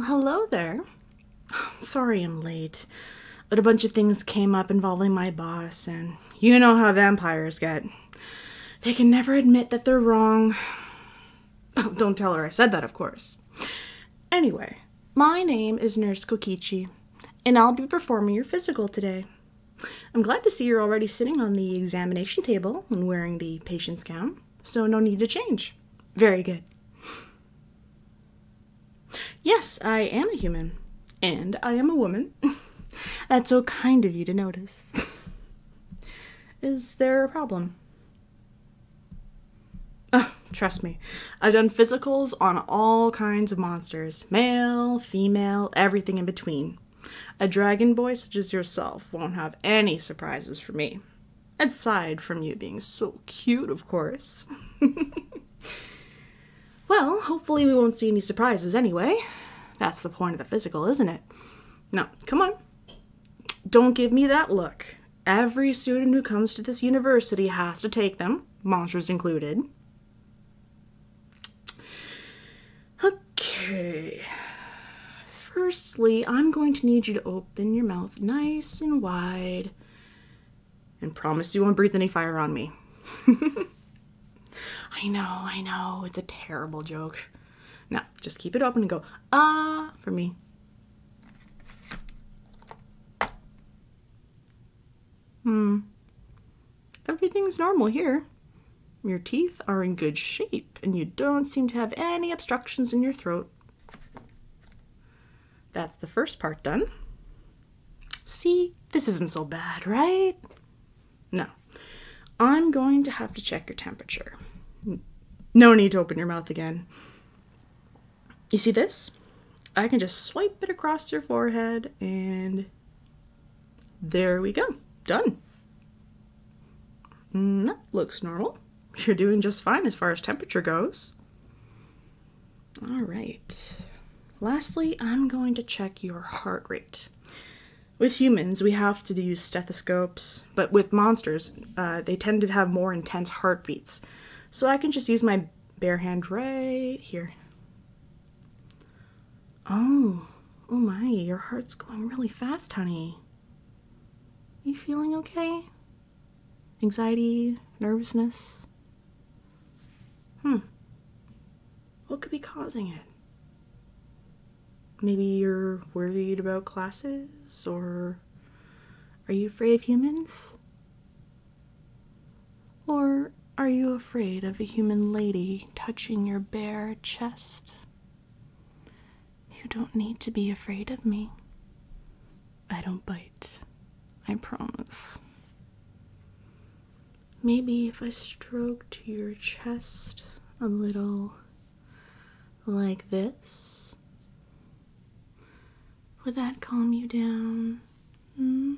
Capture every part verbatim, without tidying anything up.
hello there. Sorry I'm late, but a bunch of things came up involving my boss, and you know how vampires get. They can never admit that they're wrong. Oh, don't tell her I said that, of course. Anyway, my name is Nurse Kokichi, and I'll be performing your physical today. I'm glad to see you're already sitting on the examination table and wearing the patient's gown, so no need to change. Very good. Yes, I am a human, and I am a woman. That's so kind of you to notice. Is there a problem? Oh, trust me, I've done physicals on all kinds of monsters. Male, female, everything in between. A dragon boy such as yourself won't have any surprises for me. Aside from you being so cute, of course. Well, hopefully we won't see any surprises anyway. That's the point of the physical, isn't it? Now, come on. Don't give me that look. Every student who comes to this university has to take them, monsters included. Okay. Firstly, I'm going to need you to open your mouth nice and wide and promise you won't breathe any fire on me. I know, I know, it's a terrible joke. Now, just keep it open and go, ah, for me. Hmm. Everything's normal here. Your teeth are in good shape, and you don't seem to have any obstructions in your throat. That's the first part done. See, this isn't so bad, right? Now, I'm going to have to check your temperature. No need to open your mouth again. You see this? I can just swipe it across your forehead, and there we go. Done. Mm, that looks normal. You're doing just fine as far as temperature goes. All right. Lastly, I'm going to check your heart rate. With humans, we have to use stethoscopes, but with monsters, uh, they tend to have more intense heartbeats. So I can just use my bare hand right here. Oh, oh my, your heart's going really fast, honey. You feeling okay? Anxiety, nervousness? Hmm. What could be causing it? Maybe you're worried about classes, or are you afraid of humans? Or are you afraid of a human lady touching your bare chest? You don't need to be afraid of me. I don't bite. I promise. Maybe if I stroked your chest a little like this, would that calm you down? Hmm?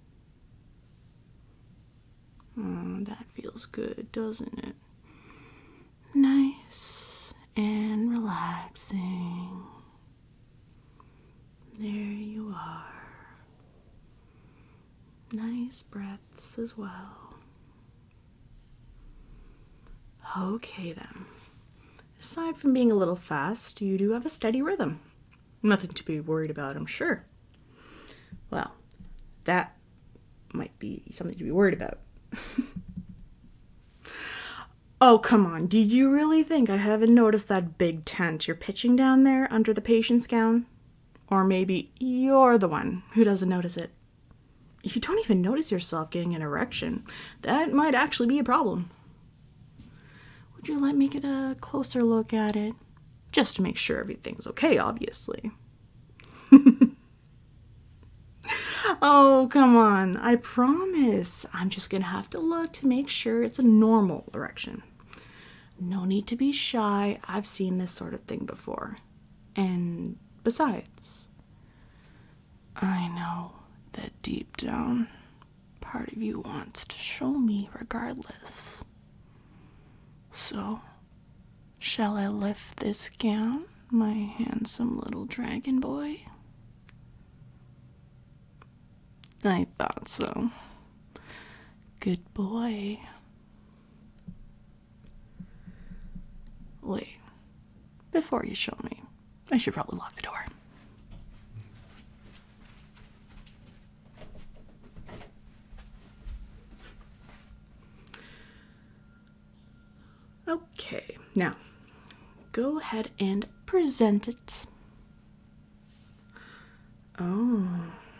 Oh, that feels good, doesn't it? Nice and relaxing. There you are. Nice breaths as well. Okay then. Aside from being a little fast, you do have a steady rhythm. Nothing to be worried about, I'm sure. Well, that might be something to be worried about. Oh, come on. Did you really think I haven't noticed that big tent you're pitching down there under the patient's gown? Or maybe you're the one who doesn't notice it. You don't even notice yourself getting an erection. That might actually be a problem. Would you let me get a closer look at it? Just to make sure everything's okay, obviously. Oh, come on. I promise. I'm just going to have to look to make sure it's a normal erection. No need to be shy. I've seen this sort of thing before. And besides, I know that deep down, part of you wants to show me regardless. So, shall I lift this gown, my handsome little dragon boy? I thought so. Good boy. Wait, before you show me, I should probably lock the door. Okay, now go ahead and present it. Oh.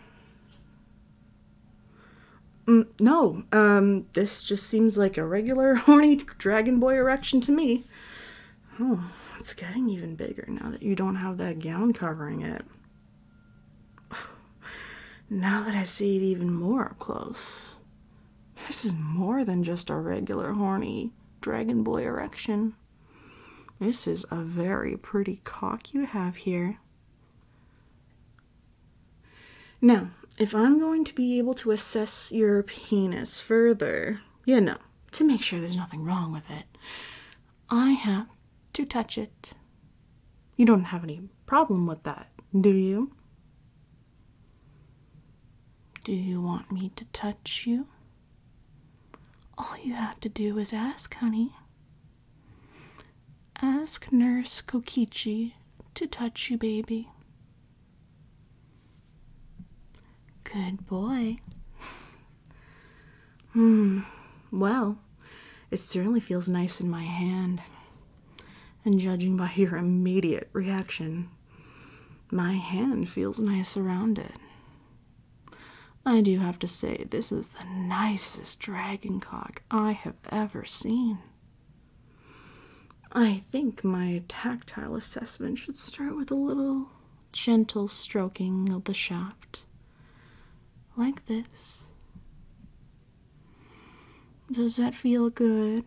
Mm, no, um, this just seems like a regular horny dragon boy erection to me. Oh, it's getting even bigger now that you don't have that gown covering it. Now that I see it even more up close, this is more than just a regular horny dragon boy erection. This is a very pretty cock you have here. Now, if I'm going to be able to assess your penis further, you know, to make sure there's nothing wrong with it, I have to touch it. You don't have any problem with that, do you? Do you want me to touch you? All you have to do is ask, honey. Ask Nurse Kokichi to touch you, baby. Good boy. Hmm, well, it certainly feels nice in my hand. And judging by your immediate reaction, my hand feels nice around it. I do have to say, this is the nicest dragon cock I have ever seen. I think my tactile assessment should start with a little gentle stroking of the shaft. Like this. Does that feel good?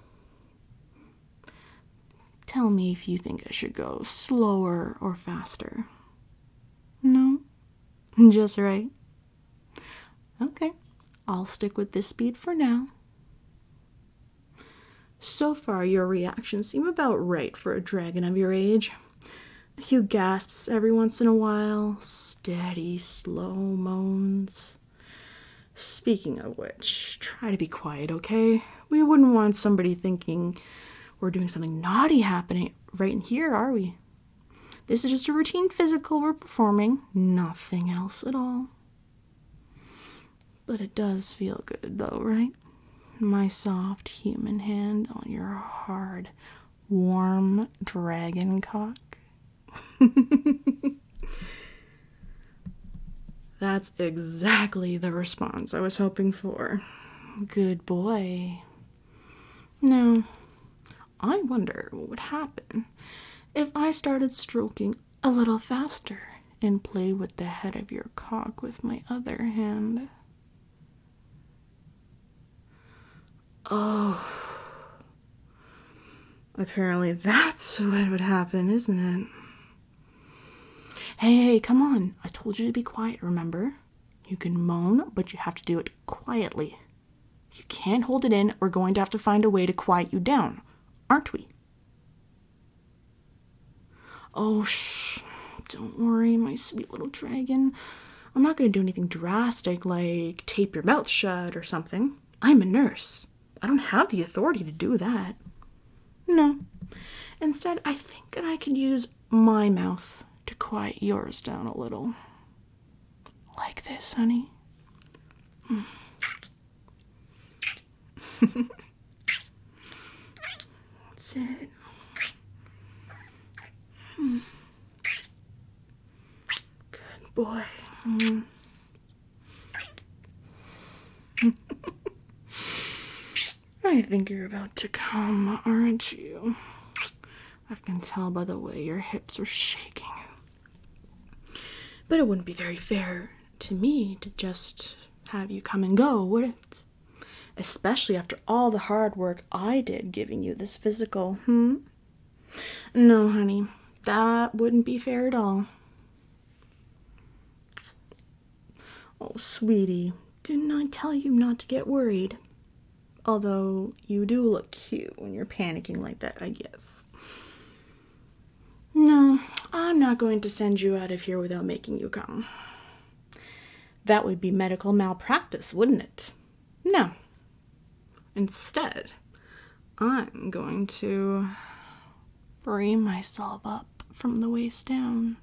Tell me if you think I should go slower or faster. No? Just right? Okay, I'll stick with this speed for now. So far, your reactions seem about right for a dragon of your age. A few gasps every once in a while, steady, slow moans. Speaking of which, try to be quiet, okay? We wouldn't want somebody thinking we're doing something naughty happening right in here, are we? This is just a routine physical we're performing, nothing else at all. But it does feel good, though, right? My soft human hand on your hard, warm dragon cock. That's exactly the response I was hoping for. Good boy. Now, I wonder what would happen if I started stroking a little faster and play with the head of your cock with my other hand. Oh. Apparently that's what would happen, isn't it? Hey, hey, come on. I told you to be quiet, remember? You can moan, but you have to do it quietly. If you can't hold it in, we're going to have to find a way to quiet you down, aren't we? Oh, shh. Don't worry, my sweet little dragon. I'm not going to do anything drastic like tape your mouth shut or something. I'm a nurse. I don't have the authority to do that. No. Instead, I think that I can use my mouth to quiet yours down a little. Like this, honey. Mm. That's it. Mm. Good boy. Mm. I think you're about to come, aren't you? I can tell by the way your hips are shaking. But it wouldn't be very fair to me to just have you come and go, would it? Especially after all the hard work I did giving you this physical, hmm? No, honey, that wouldn't be fair at all. Oh, sweetie, didn't I tell you not to get worried? Although you do look cute when you're panicking like that, I guess. No, I'm not going to send you out of here without making you come. That would be medical malpractice, wouldn't it? No. Instead, I'm going to free myself up from the waist down.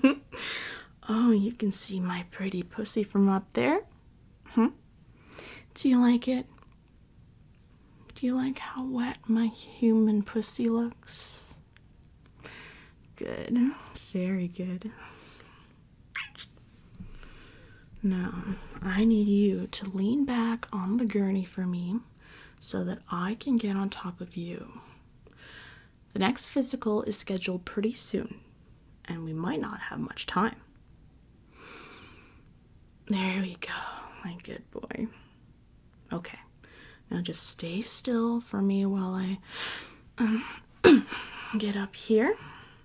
Oh, you can see my pretty pussy from up there? Hmm? Do you like it? Do you like how wet my human pussy looks? Good. Very good. Now, I need you to lean back on the gurney for me so that I can get on top of you. The next physical is scheduled pretty soon, and we might not have much time. There we go, my good boy. Okay, now just stay still for me while I um, get up here.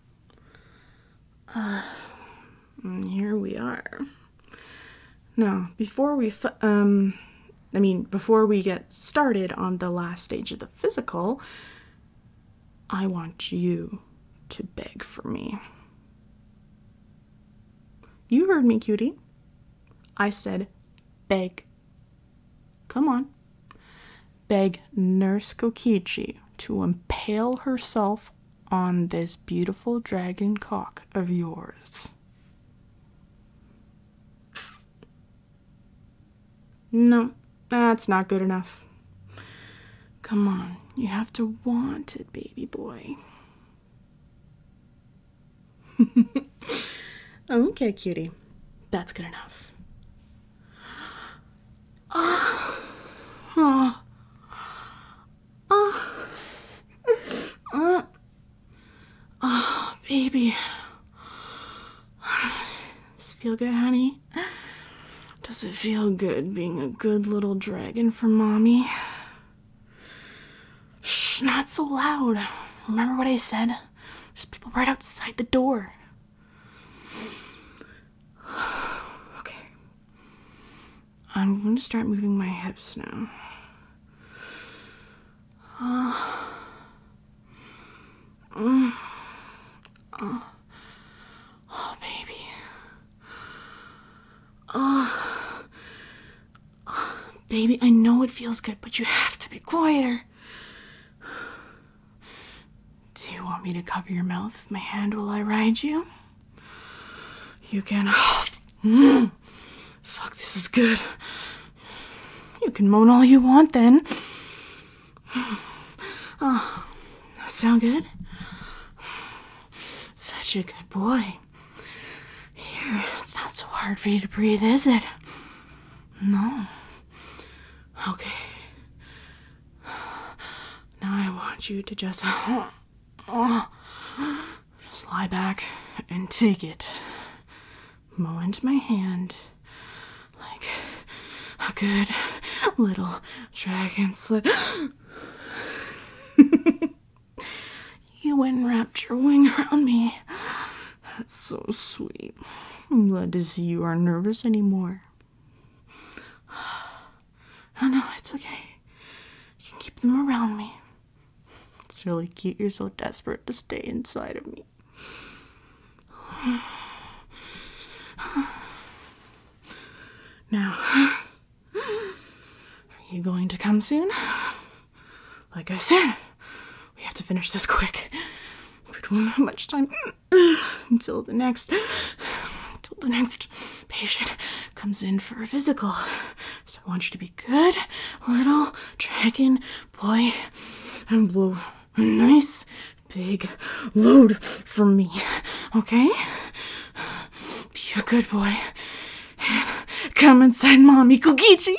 Uh, here we are. Now, before we, f- um, I mean, before we get started on the last stage of the physical, I want you to beg for me. You heard me, cutie. I said beg. Come on. Beg Nurse Kokichi to impale herself on this beautiful dragon cock of yours. No, that's not good enough. Come on, you have to want it, baby boy. Okay, cutie. That's good enough. Oh, oh, oh, oh, oh, baby. Does it feel good, honey? Does it feel good being a good little dragon for mommy? Shh, not so loud. Remember what I said? There's people right outside the door. Okay. I'm going to start moving my hips now. Uh, mm, uh, oh, baby. Oh. Baby, I know it feels good, but you have to be quieter. Do you want me to cover your mouth with my hand while I ride you? You can... Mm. Fuck, this is good. You can moan all you want then. Oh, that sound good? Such a good boy. Here, it's not so hard for you to breathe, is it? No. Okay. Now I want you to just, oh, oh, just lie back and take it. Mow into my hand like a good little dragon slid. You went and wrapped your wing around me. That's so sweet. I'm glad to see you aren't nervous anymore. Oh no, it's okay. You can keep them around me. It's really cute you're so desperate to stay inside of me. Now, are you going to come soon? Like I said, we have to finish this quick. We don't have much time until the next, until the next patient comes in for a physical. So I want you to be good little dragon boy and blow a nice big load from me, okay? Be a good boy and come inside Mommy Kokichi.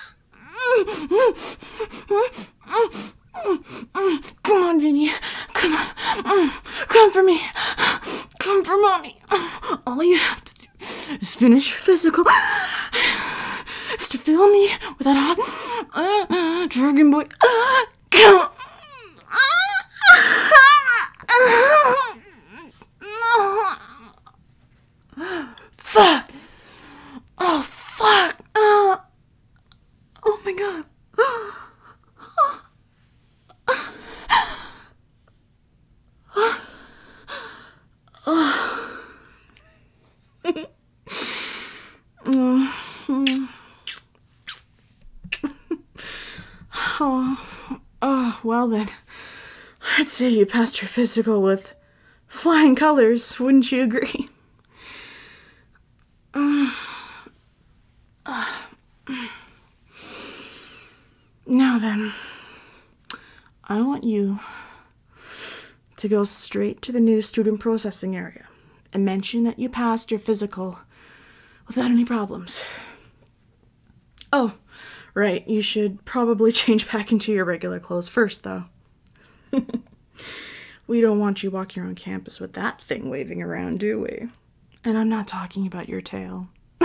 Come on, baby. Come on. Come for me. Come for Mommy. All you have to do is finish your physical. Is to fill me with that hot uh, dragon boy. Uh, come. Fuck. Oh, fuck. Uh, oh, my God. Oh, oh, well then, I'd say you passed your physical with flying colors, wouldn't you agree? Uh, uh, then, I want you to go straight to the new student processing area and mention that you passed your physical without any problems. Oh, right, you should probably change back into your regular clothes first, though. We don't want you walking around campus with that thing waving around, do we? And I'm not talking about your tail.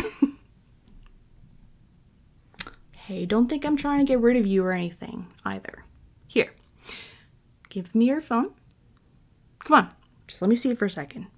Hey, don't think I'm trying to get rid of you or anything, either. Here, give me your phone. Come on, just let me see it for a second.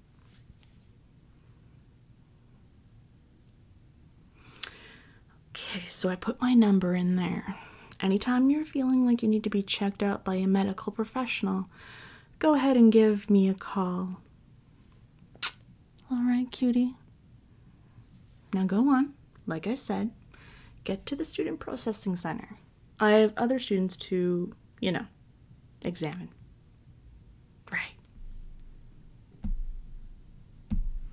Okay, so I put my number in there. Anytime you're feeling like you need to be checked out by a medical professional, go ahead and give me a call. All right, cutie. Now go on. Like I said, get to the Student Processing Center. I have other students to, you know, examine.